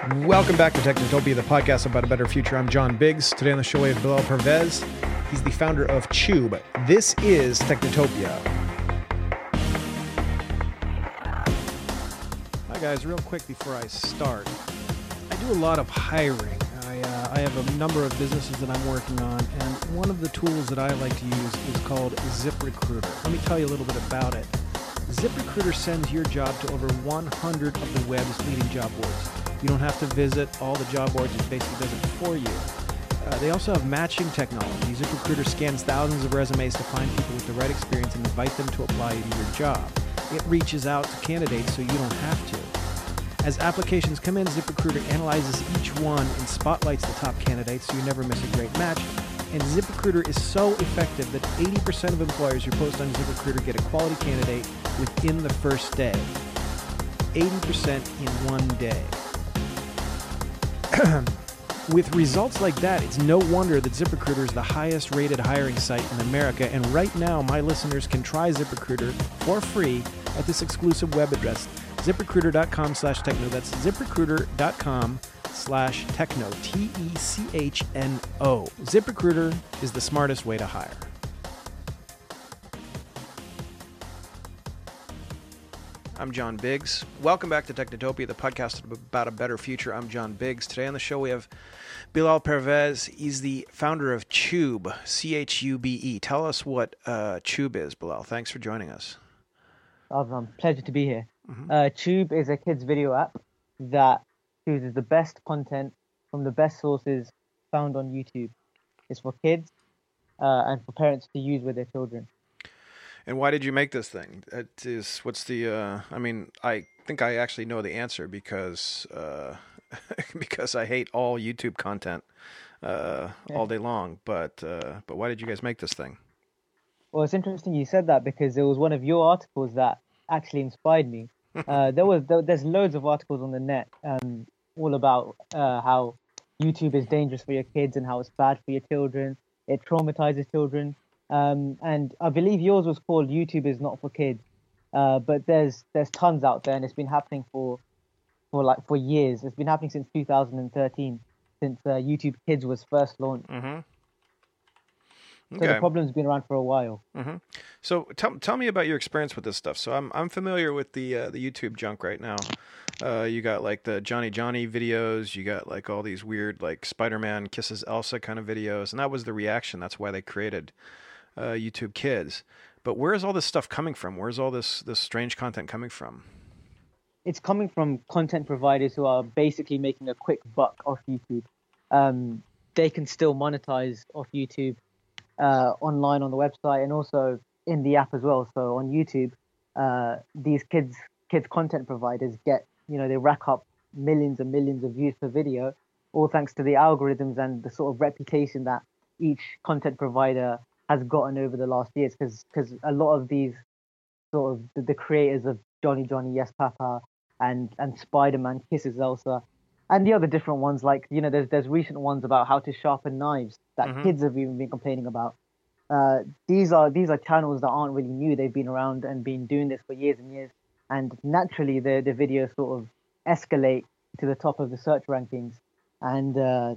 Welcome back to Technotopia, the podcast about a better future. I'm John Biggs. Today on the show we have Bilal Pervez. He's the founder of Tube. This is Technotopia. Hi guys, real quick before I start. I do a lot of hiring. I have a number of businesses that I'm working on, and one of the tools that I like to use is called ZipRecruiter. Let me tell you a little bit about it. ZipRecruiter sends your job to over 100 of the web's leading job boards. You don't have to visit all the job boards, it basically does it for you. They also have matching technology. ZipRecruiter scans thousands of resumes to find people with the right experience and invite them to apply to your job. It reaches out to candidates so you don't have to. As applications come in, ZipRecruiter analyzes each one and spotlights the top candidates so you never miss a great match. And ZipRecruiter is so effective that 80% of employers who post on ZipRecruiter get a quality candidate within the first day. 80% in one day. With results like that, it's no wonder that ZipRecruiter is the highest rated hiring site in America. And right now, my listeners can try ZipRecruiter for free at this exclusive web address, ZipRecruiter.com/techno. That's ZipRecruiter.com/techno. TECHNO. ZipRecruiter is the smartest way to hire. I'm John Biggs. Welcome back to Technotopia, the podcast about a better future. I'm John Biggs. Today on the show we have Bilal Pervez. He's the founder of Tube, CHUBE. Tell us what Tube is, Bilal. Thanks for joining us. Pleasure to be here. Tube is a kids video app that chooses the best content from the best sources found on YouTube. It's for kids and for parents to use with their children. And why did you make this thing? I think I actually know the answer because because I hate all YouTube content all day long. But why did you guys make this thing? Well, it's interesting you said that because it was one of your articles that actually inspired me. There's loads of articles on the net all about how YouTube is dangerous for your kids and how it's bad for your children. It traumatizes children. And I believe yours was called YouTube is not for kids. But there's tons out there, and it's been happening for years. It's been happening since 2013, since YouTube Kids was first launched. Mm-hmm. Okay. So the problem's been around for a while. Mm-hmm. So tell me about your experience with this stuff. So I'm familiar with the YouTube junk right now. You got like the Johnny videos. You got like all these weird like Spider-Man kisses Elsa kind of videos, and that was the reaction. That's why they created YouTube Kids. But where is all this stuff coming from? Where's all this strange content coming from? It's coming from content providers who are basically making a quick buck off YouTube. They can still monetize off YouTube online on the website and also in the app as well. So on YouTube, these kids content providers get, they rack up millions and millions of views per video, all thanks to the algorithms and the sort of reputation that each content provider has gotten over the last years. Because a lot of these sort of the creators of Johnny Yes Papa and Spider-Man Kisses Elsa and the other different ones, like there's recent ones about how to sharpen knives that kids have even been complaining about. These are channels that aren't really new. They've been around and been doing this for years and years, and naturally the videos sort of escalate to the top of the search rankings. And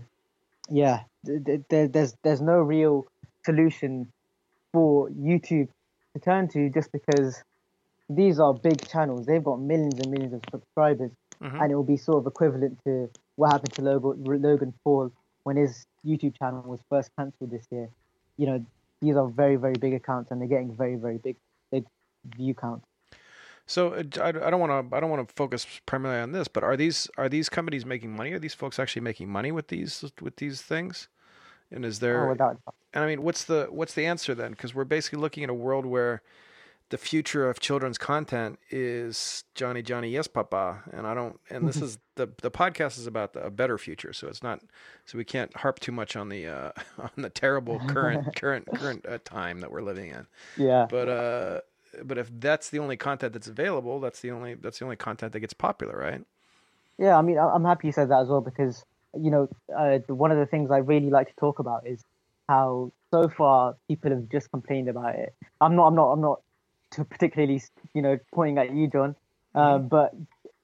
there's no real solution for YouTube to turn to, just because these are big channels. They've got millions and millions of subscribers, and it will be sort of equivalent to what happened to Logan Paul when his YouTube channel was first cancelled this year. These are very, very big accounts, and they're getting very, very big view counts. So I don't want to focus primarily on this, but are these companies making money? Are these folks actually making money with these things? And is there? And I mean, what's the answer then? Because we're basically looking at a world where the future of children's content is Johnny Yes Papa, and this is the podcast is about a better future, so it's not, so we can't harp too much on the terrible current time that we're living in. Yeah. But if that's the only content that's available, that's the only content that gets popular, right? Yeah, I mean, I'm happy you said that as well, because one of the things I really like to talk about is how so far people have just complained about it. I'm not particularly, pointing at you, John, but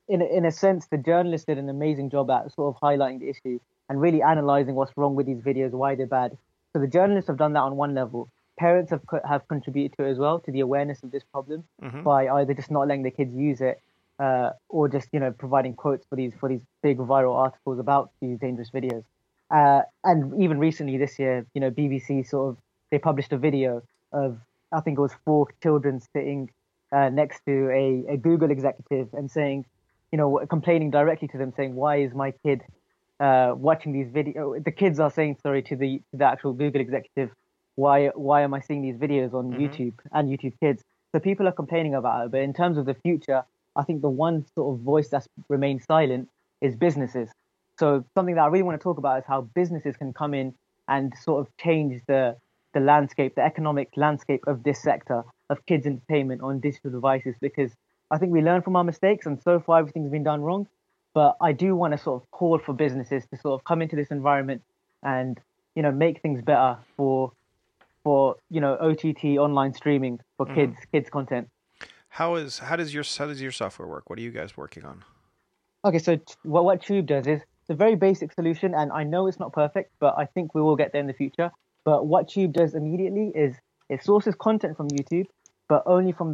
in a sense, the journalist did an amazing job at sort of highlighting the issue and really analyzing what's wrong with these videos, why they're bad. So the journalists have done that on one level. Parents have contributed to it as well, to the awareness of this problem Mm-hmm. by either just not letting the kids use it, or just providing quotes for these big viral articles about these dangerous videos. And even recently this year, BBC sort of they published a video of, I think it was four children sitting next to a Google executive and saying, complaining directly to them, saying, "Why is my kid watching these videos?" The kids are saying, sorry, to the actual Google executive, "Why am I seeing these videos on Mm-hmm. YouTube and YouTube Kids?" So people are complaining about it. But in terms of the future, I think the one sort of voice that's remained silent is businesses. So something that I really want to talk about is how businesses can come in and sort of change the landscape, the economic landscape of this sector of kids entertainment on digital devices, because I think we learn from our mistakes, and so far everything's been done wrong. But I do want to sort of call for businesses to sort of come into this environment and make things better for OTT online streaming for Mm-hmm. kids content. How does your software work? What are you guys working on? Okay, so what Tube does is it's a very basic solution, and I know it's not perfect, but I think we will get there in the future. But what Tube does immediately is it sources content from YouTube, but only from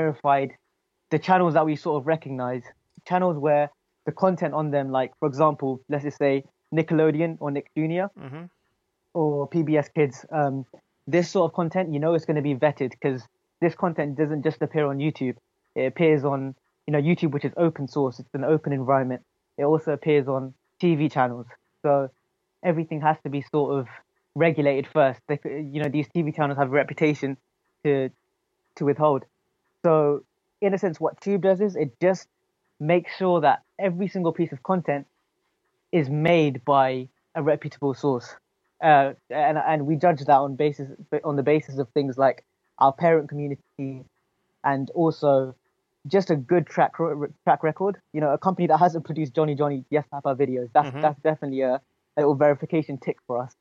the channels that we sort of recognize, channels where the content on them, like for example, let's just say Nickelodeon or Nick Jr. Mm-hmm. or PBS Kids. This sort of content, it's going to be vetted because this content doesn't just appear on YouTube. It appears on, YouTube, which is open source. It's an open environment. It also appears on TV channels. So everything has to be sort of regulated first. These TV channels have a reputation to withhold. So in a sense, what Tube does is it just makes sure that every single piece of content is made by a reputable source, and we judge that on the basis of things like our parent community and also just a good track record. A company that hasn't produced Johnny Yes Papa videos, Mm-hmm. that's definitely a little verification tick for us.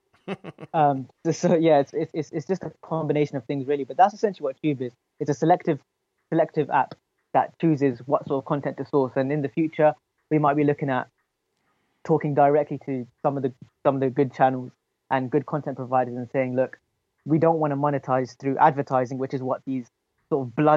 So yeah, it's just a combination of things really, but that's essentially what Tube is. It's a selective app that chooses what sort of content to source, and in the future we might be looking at talking directly to some of the good channels and good content providers and saying, look, we don't want to monetize through advertising, which is what these sort of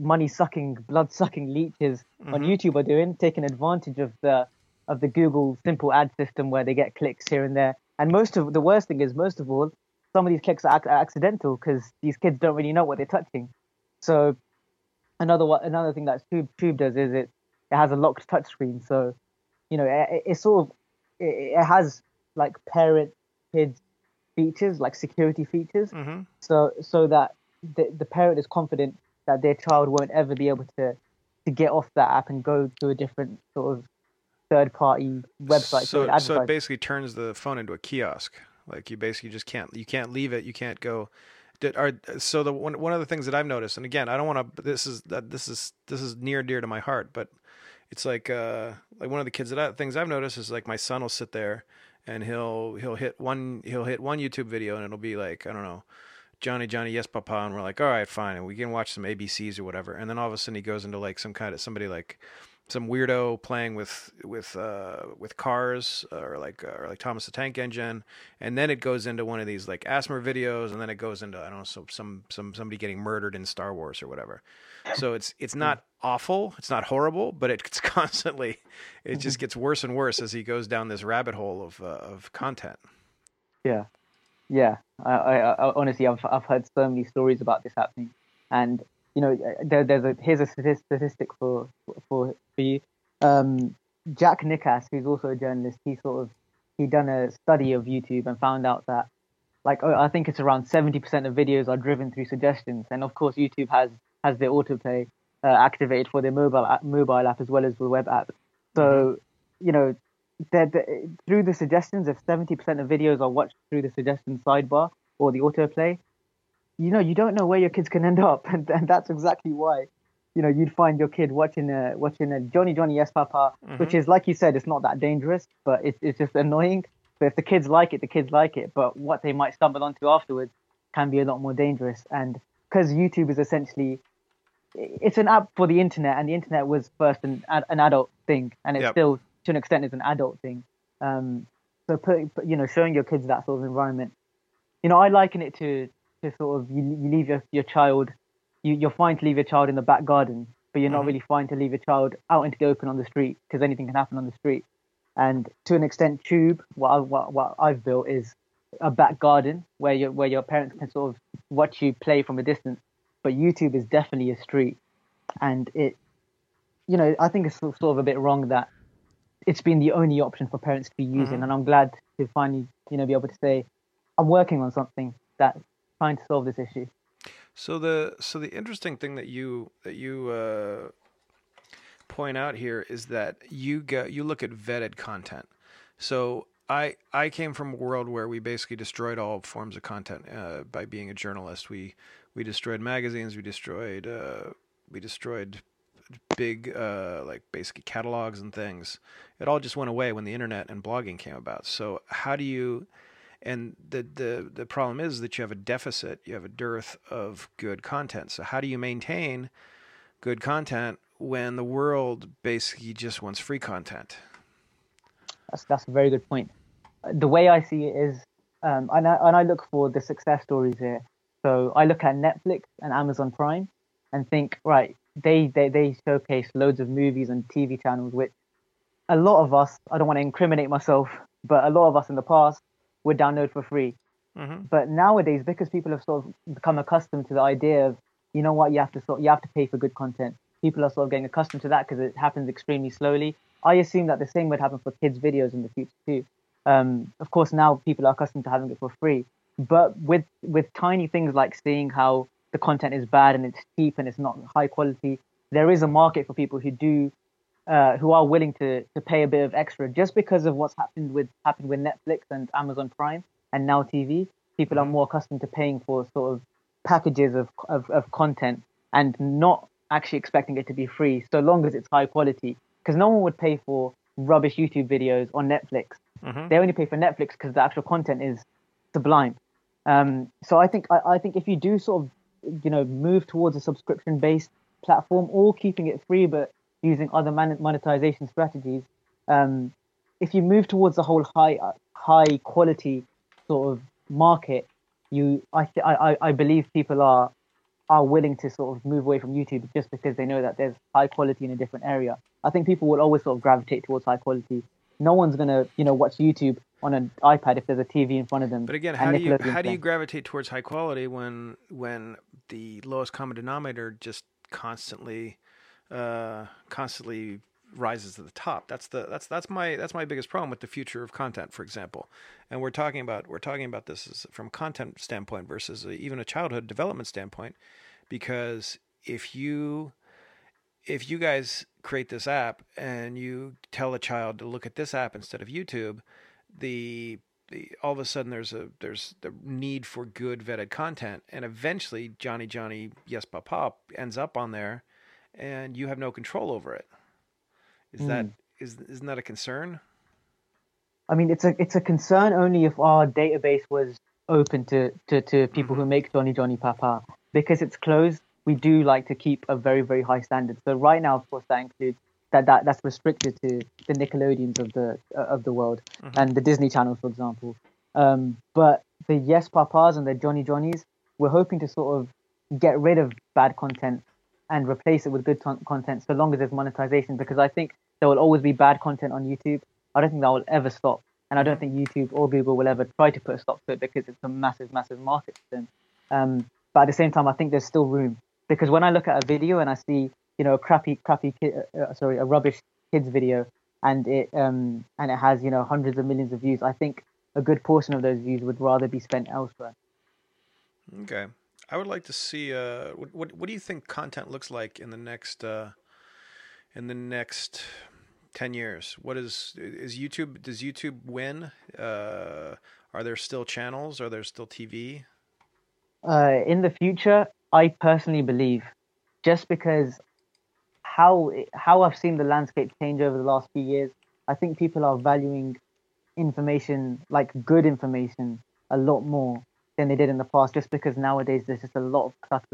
blood sucking leeches on Mm-hmm. YouTube are doing, taking advantage of the Google simple ad system where they get clicks here and there. And the worst thing is, most of all, some of these clicks are accidental because these kids don't really know what they're touching. So another thing that Tube does is it has a locked touchscreen. So it's sort of it has like parent kids features, like security features, Mm-hmm. so that the parent is confident that their child won't ever be able to get off that app and go to a different sort of third party website to So it advertise. basically turns the phone into a kiosk. Like you basically just can't leave it. You can't go. So the one of the things that I've noticed, and again, I don't want to. This is near and dear to my heart, but it's like one of the things I've noticed is like my son will sit there and he'll hit one YouTube video and it'll be like, I don't know, Johnny Yes Papa, and we're like, all right, fine, and we can watch some ABCs or whatever, and then all of a sudden he goes into like somebody like some weirdo playing with cars, or like Thomas the Tank Engine, and then it goes into one of these like ASMR videos, and then it goes into, I don't know, somebody getting murdered in Star Wars or whatever. So it's Yeah. not awful, it's not horrible, but it's constantly, it just Mhm. gets worse and worse as he goes down this rabbit hole of content. Yeah. Yeah, I honestly, I've heard so many stories about this happening, and here's a statistic for you. Jack Nickass, who's also a journalist, he done a study of YouTube and found out that like I think it's around 70% of videos are driven through suggestions, and of course YouTube has their autoplay activated for their mobile app as well as the web app. Mm-hmm. So you know through the suggestions, if 70% of videos are watched through the suggestions sidebar or the autoplay, you don't know where your kids can end up, and that's exactly why you'd find your kid watching a Johnny Yes Papa, which Mm-hmm. is like you said, it's not that dangerous, but it's just annoying. But if the kids like it, the kids like it. But what they might stumble onto afterwards can be a lot more dangerous. And because YouTube is essentially it's an app for the internet, and the internet was first an adult thing, and it Yep. still, to an extent, is an adult thing. So showing your kids that sort of environment, I liken it to sort of you leave your child, you're fine to leave your child in the back garden, but you're not Hmm. really fine to leave your child out into the open on the street because anything can happen on the street. And to an extent, Tube, what I've built is a back garden where your parents can sort of watch you play from a distance. But YouTube is definitely a street, and I think it's sort of a bit wrong that it's been the only option for parents to be using. Hmm. And I'm glad to finally, be able to say I'm working on something that's trying to solve this issue. So the interesting thing that you point out here is that you look at vetted content. So I came from a world where we basically destroyed all forms of content by being a journalist. We destroyed magazines. We destroyed big like basically catalogs and things. It all just went away when the internet and blogging came about. So how do you and the problem is that you have a deficit, you have a dearth of good content. So how do you maintain good content when the world basically just wants free content? That's a very good point. The way I see it is, and I look for the success stories here. So I look at Netflix and Amazon Prime, and think, right, they showcase loads of movies and TV channels, which a lot of us, I don't want to incriminate myself, but a lot of us in the past would download for free. Hmm. But nowadays, because people have sort of become accustomed to the idea of, you know what, you have to pay for good content. People are sort of getting accustomed to that because it happens extremely slowly. I assume that the same would happen for kids' videos in the future too. Of course, now people are accustomed to having it for free, but with tiny things like seeing how the content is bad and it's cheap and it's not high quality, there is a market for people who are willing to pay a bit of extra just because of what's happened with Netflix and Amazon Prime and Now TV. People are Hmm. more accustomed to paying for sort of packages of content and not actually expecting it to be free, so long as it's high quality. Because no one would pay for rubbish YouTube videos on Netflix. Hmm. They only pay for Netflix because the actual content is sublime. So I think if you do sort of move towards a subscription based platform or keeping it free but using other monetization strategies, um, if you move towards the whole high quality sort of market, I believe people are willing to sort of move away from YouTube just because they know that there's high quality in a different area. I think people will always sort of gravitate towards high quality. No one's gonna watch YouTube on an iPad if there's a TV in front of them But again, and how Nickelodeon's do you playing. gravitate towards high quality when the lowest common denominator just constantly rises to the top? That's my biggest problem with the future of content, for example. And we're talking about this from a content standpoint versus even a childhood development standpoint, because if you guys create this app and you tell a child to look at this app instead of YouTube, the all of a sudden there's the need for good vetted content, and eventually Johnny Yes Pop ends up on there, and you have no control over it. Is that Mm. isn't that a concern? I mean, it's a concern only if our database was open to people Mm-hmm. who make Johnny Papa. Because it's closed, we do like to keep a very, very high standard. So right now, of course, that includes that's restricted to the Nickelodeons of the world Mm-hmm. and the Disney channels, for example. But the Yes Papas and the Johnnies, we're hoping to sort of get rid of bad content and replace it with good content, so long as there's monetization. Because I think there will always be bad content on YouTube. I don't think that will ever stop. And I Mm-hmm. don't think YouTube or Google will ever try to put a stop to it because it's a massive, massive market for them. But at the same time, I think there's still room, because when I look at a video and I see, a a rubbish kids video, and it has hundreds of millions of views, I think a good portion of those views would rather be spent elsewhere. Okay. I would like to see what do you think content looks like in the next 10 years? What is YouTube does YouTube win? Are there still channels? Are there still TV? In the future, I personally believe, just because how I've seen the landscape change over the last few years, I think people are valuing information, like good information, a lot more than they did in the past. Just because nowadays there's just a lot of cluttering.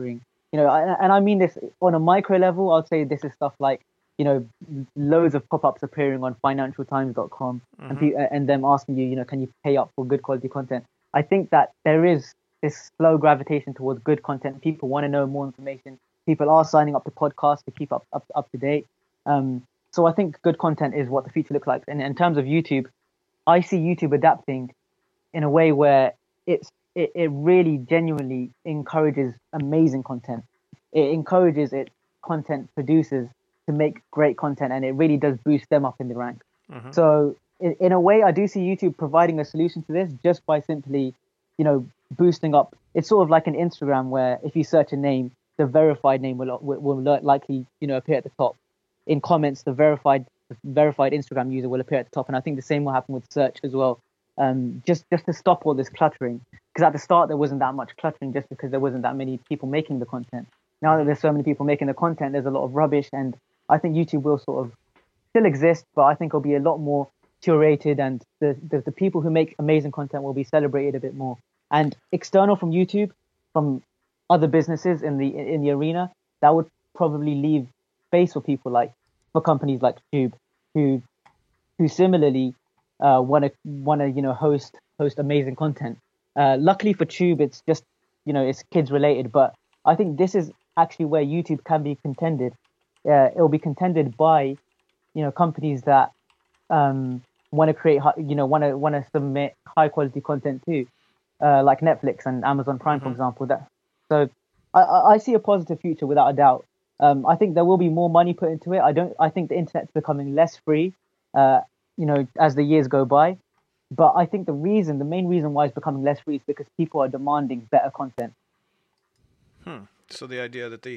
And I mean this on a micro level. I'll say this is stuff like, loads of pop-ups appearing on financialtimes.com and them asking you, can you pay up for good quality content? I think that there is this slow gravitation towards good content. People want to know more information. People are signing up to podcasts to keep up to date. So I think good content is what the future looks like. And in terms of YouTube, I see YouTube adapting in a way where it really genuinely encourages amazing content. It encourages its content producers to make great content, and it really does boost them up in the ranks. So in a way, I do see YouTube providing a solution to this just by simply, boosting up. It's sort of like an Instagram where if you search a name, the verified name will likely, appear at the top. In comments, the verified Instagram user will appear at the top, and I think the same will happen with search as well. Just to stop all this cluttering, because at the start there wasn't that much cluttering, just because there wasn't that many people making the content. Now that there's so many people making the content, there's a lot of rubbish, and I think YouTube will sort of still exist, but I think it'll be a lot more curated, and the people who make amazing content will be celebrated a bit more. And external from YouTube, from other businesses in the arena, that would probably leave space for for companies like Tube, who similarly want to host amazing content. Luckily for Tube, it's just it's kids related, but I think this is actually where YouTube can be contended. It'll be contended by companies that want to create want to submit high quality content too, like Netflix and Amazon Prime, for example. So I see a positive future without a doubt. I think there will be more money put into it. I think the internet's becoming less free, as the years go by. But I think the main reason why it's becoming less free is because people are demanding better content. So the idea that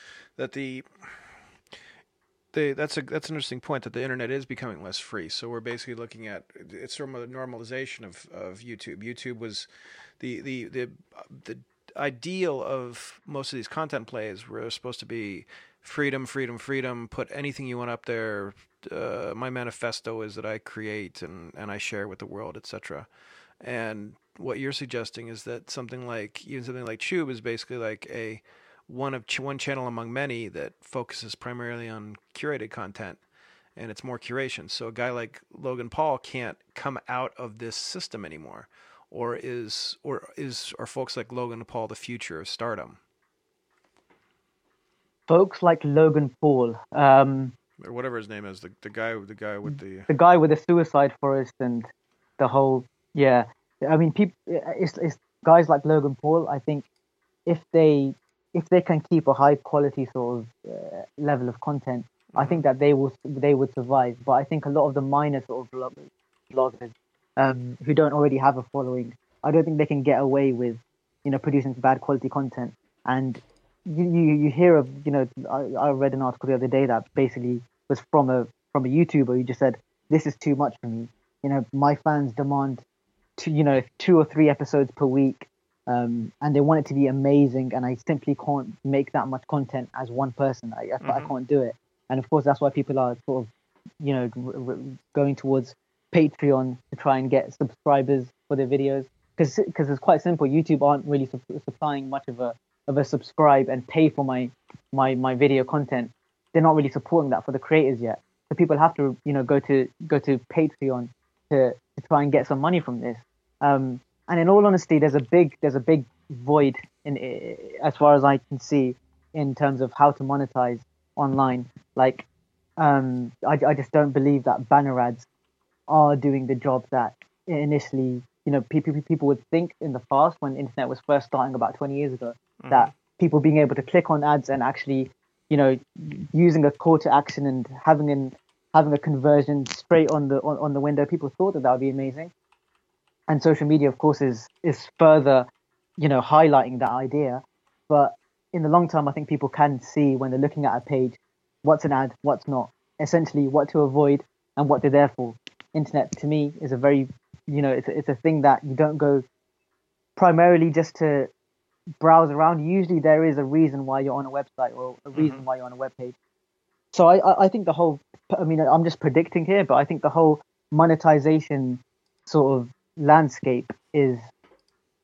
that's an interesting point, that the internet is becoming less free. So we're basically looking at it's sort of a normalization of YouTube. YouTube was the ideal of most of these content plays were supposed to be freedom, put anything you want up there. My manifesto is that I create and I share with the world, etc. And what you're suggesting is that something like Tube is basically like one channel among many that focuses primarily on curated content, and it's more curation. So a guy like Logan Paul can't come out of this system anymore. Or are folks like Logan Paul the future of stardom? Folks like Logan Paul, or whatever his name is, the guy with the suicide forest and the whole, yeah. I mean, it's guys like Logan Paul. I think if they can keep a high quality sort of level of content, I think that they would survive. But I think a lot of the minor sort of bloggers who don't already have a following, I don't think they can get away with producing bad quality content. And you hear of I read an article the other day that basically was from a YouTuber who just said, this is too much for me. My fans demand 2 or 3 episodes per week, and they want it to be amazing, and I simply can't make that much content as one person. I can't do it. And of course that's why people are sort of going towards Patreon to try and get subscribers for their videos, because it's quite simple. YouTube aren't really supplying much of a subscribe and pay for my video content. They're not really supporting that for the creators yet. So people have to go to Patreon to try and get some money from this. And in all honesty, there's a big void as far as I can see in terms of how to monetize online. Like I just don't believe that banner ads are doing the job that initially people would think in the past, when internet was first starting about 20 years ago, that people being able to click on ads and actually using a call to action and having a conversion straight on the window, people thought that would be amazing. And social media, of course, is further highlighting that idea. But in the long term, I think people can see when they're looking at a page what's an ad, what's not, essentially what to avoid and what they're there for. Internet, to me, is a very it's a thing that you don't go primarily just to browse around. Usually there is a reason why you're on a website or a reason why you're on a web page. So I think the whole, I'm just predicting here, but I think the whole monetization sort of landscape is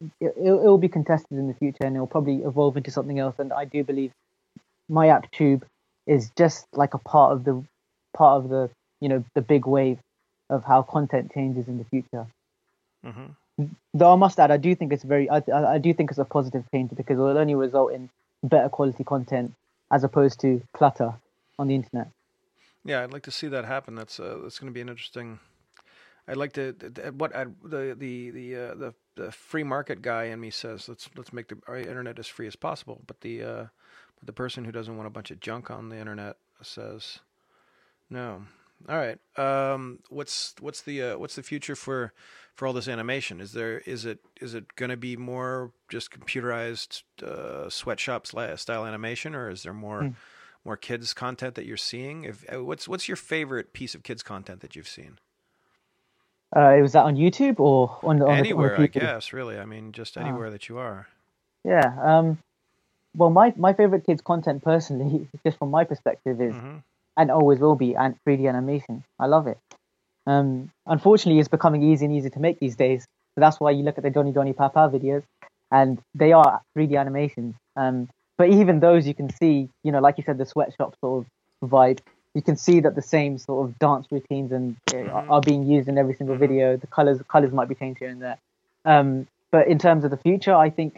it will be contested in the future, and it will probably evolve into something else. And I do believe My App Tube is just like a part of the the big wave of how content changes in the future. Mm-hmm. Though I must add, I do think it's I do think it's a positive change because it will only result in better quality content as opposed to clutter on the internet. Yeah, I'd like to see that happen. That's going to be an interesting. I'd like to what the free market guy in me says let's make our internet as free as possible. But the person who doesn't want a bunch of junk on the internet says no. All right. What's the future for all this animation? Is it going to be more just computerized sweatshop style animation, or is there more kids content that you're seeing? What's your favorite piece of kids content that you've seen? Was that on YouTube or on the Anywhere, I PC? guess. Really, I mean, just Ah, anywhere that you are. yeah. Well, my favorite kids content personally, just from my perspective, is Mm-hmm. and always will be and 3D animation. I love it. Unfortunately, it's becoming easy and easy to make these days. So that's why you look at the Johnny Johnny Papa videos, and they are 3D animations. But even those, you can see, like you said, the sweatshop sort of vibe. You can see that the same sort of dance routines and Mm-hmm. are being used in every single Mm-hmm. video. The colors might be changed here and there. But in terms of the future, I think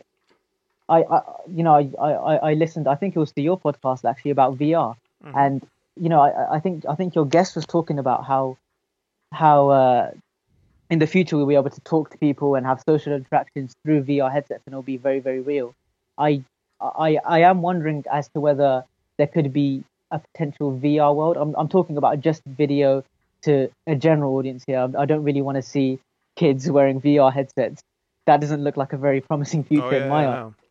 I listened. I think it was to your podcast actually about VR, Mm-hmm. and I think your guest was talking about how in the future we'll be able to talk to people and have social interactions through VR headsets, and it'll be very, very real. I I am wondering as to whether there could be a potential VR world. I'm talking about just video to a general audience here. I don't really want to see kids wearing VR headsets. That doesn't look like a very promising Oh future in yeah, my yeah, eyes. no.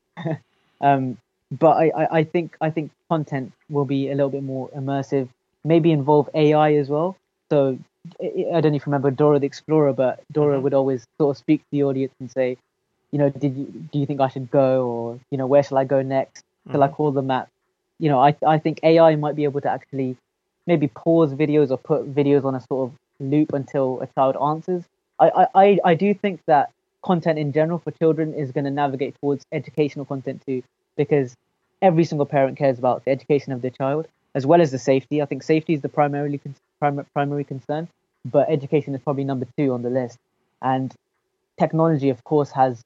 Um, but I think content will be a little bit more immersive. Maybe involve AI as well. So I don't know if you remember Dora the Explorer, but Dora Mm-hmm. would always sort of speak to the audience and say, do you think I should go, or where shall I go next? Shall I Mm-hmm. call the map? I think AI might be able to actually maybe pause videos or put videos on a sort of loop until a child answers. I do think that content in general for children is going to navigate towards educational content too, because every single parent cares about the education of their child as well as the safety. I think safety is the primary concern, but education is probably number two on the list. And technology, of course, has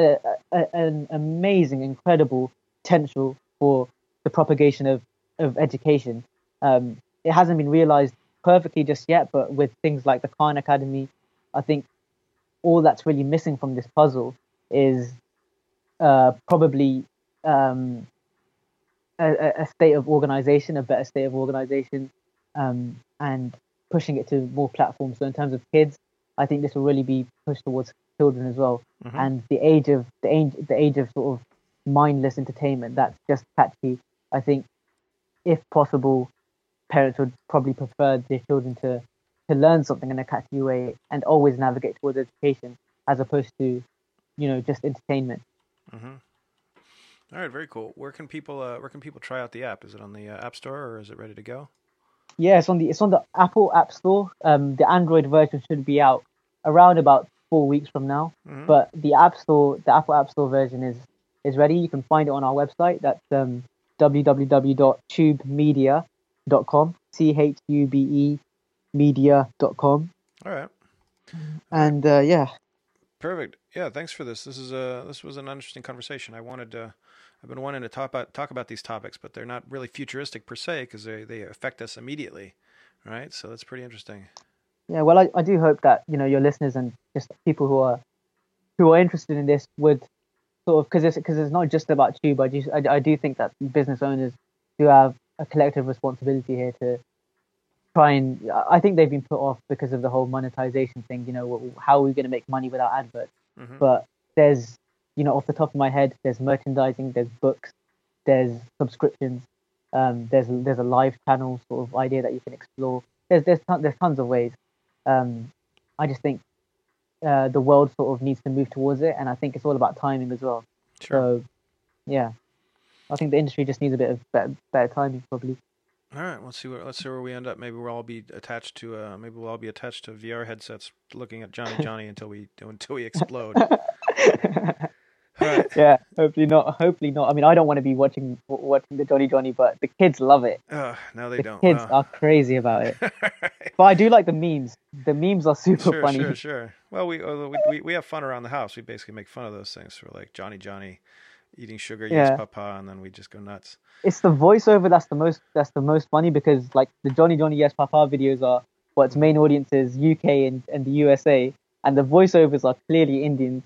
an amazing, incredible potential for the propagation of education. It hasn't been realized perfectly just yet, but with things like the Khan Academy, I think all that's really missing from this puzzle is probably um, a state of organization, a better state of organization, and pushing it to more platforms. So in terms of kids, I think this will really be pushed towards children as well. Mm-hmm. And the age of sort of mindless entertainment that's just catchy. I think if possible, parents would probably prefer their children to learn something in a catchy way and always navigate towards education as opposed to just entertainment. Mm-hmm. All right, very cool. Where can people try out the app? Is it on the App Store or is it ready to go? Yeah, it's on the Apple App Store. The Android version should be out around about 4 weeks from now. Mm-hmm. But the Apple App Store version is ready. You can find it on our website. That's www.tubemedia.com. CHUBE media.com. All right. All right. And yeah, Perfect. Yeah, thanks for this. This was an interesting conversation. I've been wanting to talk about these topics, but they're not really futuristic per se because they affect us immediately, right? So that's pretty interesting. yeah. Well, I do hope that your listeners and just people who are interested in this would sort of because it's not just about tube. I do think that business owners do have a collective responsibility here to try and. I think they've been put off because of the whole monetization thing. How are we going to make money without adverts? Hmm. But there's off the top of my head, there's merchandising, there's books, there's subscriptions, there's a live channel sort of idea that you can explore. There's tons of ways. I just think the world sort of needs to move towards it, and I think it's all about timing as well. Sure. So yeah, I think the industry just needs a bit of better timing probably. All right. Let's see where we end up. Maybe we'll all be attached to VR headsets, looking at Johnny Johnny until we explode. All right. Yeah, hopefully not. Hopefully not. I mean, I don't want to be watching the Johnny, but the kids love it. No, they The don't. kids Well. are crazy about it. Right. But I do like the memes. The memes are super Sure, funny. sure. Well, we have fun around the house. We basically make fun of those things. We're like Johnny eating sugar, yes, Yeah. papa, and then we just go nuts. It's the voiceover that's the most funny, because like the Johnny Yes Papa videos are its main audience is UK and the USA, and the voiceovers are clearly Indian.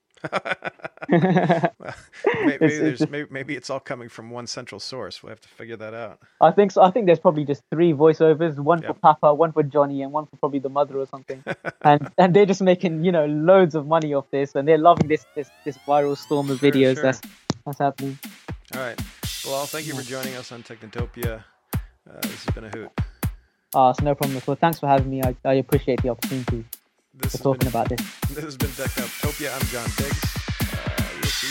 Well, It's maybe it's all coming from one central source. We'll have to figure that out. I think so. I think there's probably just 3 voiceovers, one for Yep. Papa, one for Johnny, and one for probably the mother or something. and they're just making loads of money off this, and they're loving this viral storm of Sure, videos sure. that's happening. All right. Well, thank you for joining us on Technotopia. This has been a hoot. It's no problem at all. Thanks for having me. I appreciate the opportunity This for has talking been, about this. This has been Technotopia. I'm John Biggs. We'll see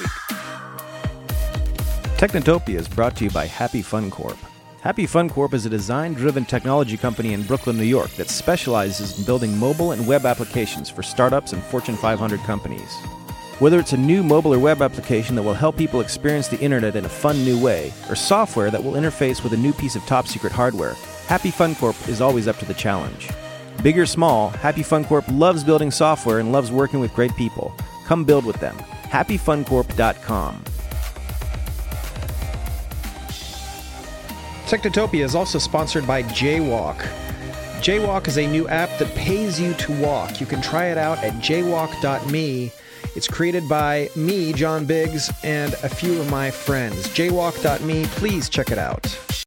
you next week. Technotopia is brought to you by Happy Fun Corp. Happy Fun Corp is a design-driven technology company in Brooklyn, New York that specializes in building mobile and web applications for startups and Fortune 500 companies. Whether it's a new mobile or web application that will help people experience the internet in a fun new way, or software that will interface with a new piece of top-secret hardware, Happy Fun Corp is always up to the challenge. Big or small, Happy Fun Corp loves building software and loves working with great people. Come build with them. HappyFunCorp.com. Technotopia is also sponsored by Jaywalk. Jaywalk is a new app that pays you to walk. You can try it out at jaywalk.me. It's created by me, John Biggs, and a few of my friends. Jaywalk.me. Please check it out.